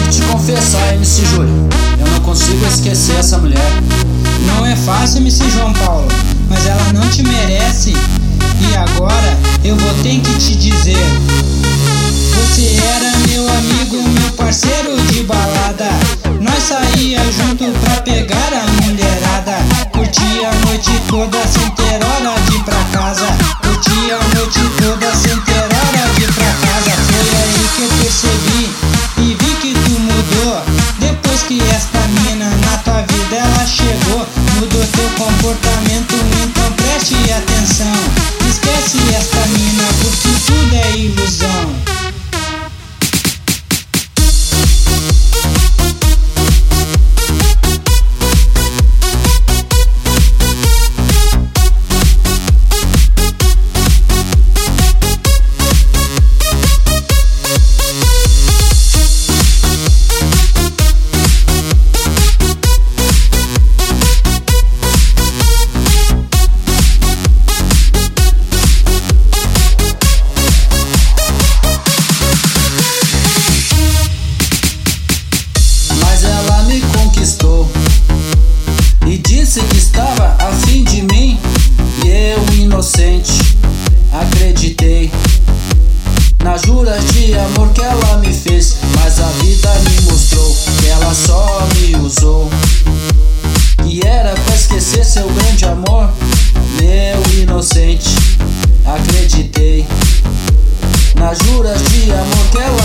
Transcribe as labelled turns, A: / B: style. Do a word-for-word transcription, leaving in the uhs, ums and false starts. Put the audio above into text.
A: te confessar, M C Júlio, eu não consigo esquecer essa mulher.
B: Não é fácil, M C João Paulo, mas ela não te merece. E agora eu vou ter que te dizer: você era meu amigo, meu parceiro de balada. Nós saía junto pra pegar a mulherada. Curtia a noite toda sem ter hora de ir pra casa. Curtia a noite toda sem ter hora de ir pra casa. Foi aí que eu percebi e vi que tu mudou. Depois que esta mina na tua vida ela chegou, mudou teu comportamento, então preste atenção. Esquece esta mina porque tudo é ilusão.
A: E disse que estava a fim de mim, e eu, inocente, acreditei nas juras de amor que ela me fez. Mas a vida me mostrou que ela só me usou, que era pra esquecer seu grande amor. E eu, inocente, acreditei nas juras de amor que ela